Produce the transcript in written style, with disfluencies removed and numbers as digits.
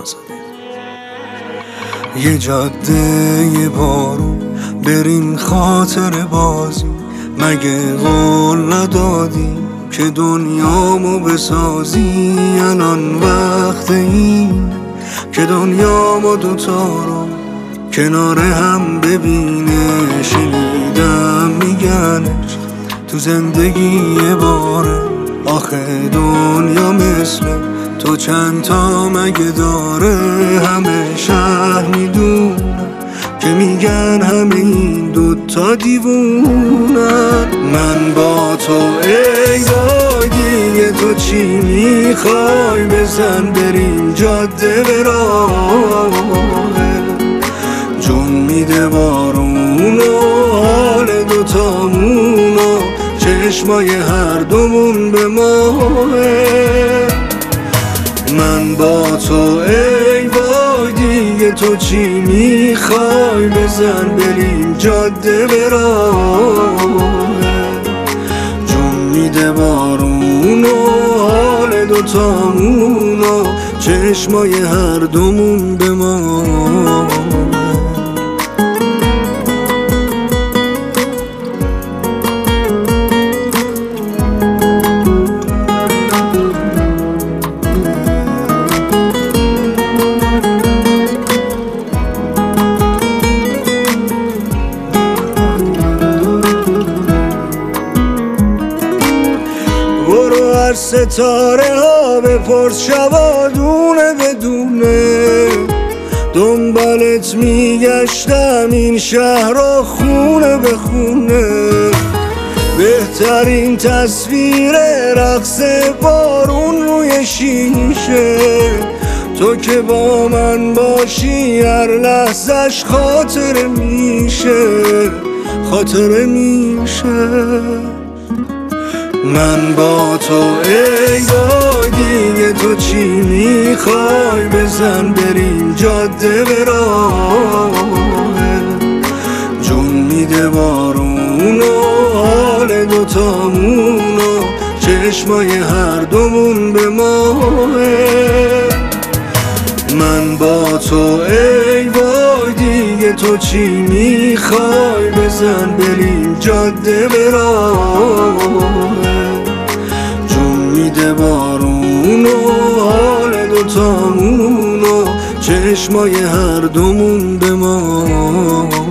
آزاده. یه جاده یه بارون بریم خاطر بازی، مگه قول ندادی که دنیامو بسازی؟ الان وقت این که دنیامو دوتا رو کنار هم ببینه. شنیدم میگنش تو زندگی یه باره، آخه دنیا مثل تو چند تا مگه داره؟ همه شهر میدونن که میگن همه این دوتا دیوونن. من با تو ای وای دیگه تو چی میخوای؟ بزن بریم جاده براه، جون میده بارون و حال دوتامون و چشمای هر دومون به ماه. من با تو ای وای دیگه تو چی میخوای؟ بزن بریم جاده براه، جون میده بارون و حال دوتامون و چشمای هر دومون به ما. برو هر ستاره ها بپرس شبادونه بدونه، دنبالت میگشتم این شهر را خونه به خونه. بهترین تصویر رقص بارون روی شیشه، تو که با من باشی هر لحظش خاطره میشه، خاطره میشه. من با تو ای وای دیگه تو چی میخوای؟ بزن بریم جاده براه، جون میده بارون و حال دوتامون و چشمای هر دومون به ماه. من با تو ای وای دیگه تو چی میخوای؟ بزن بریم جاده براه، جون میده بارون و حال دوتامون و چشمای هر دومون به ما.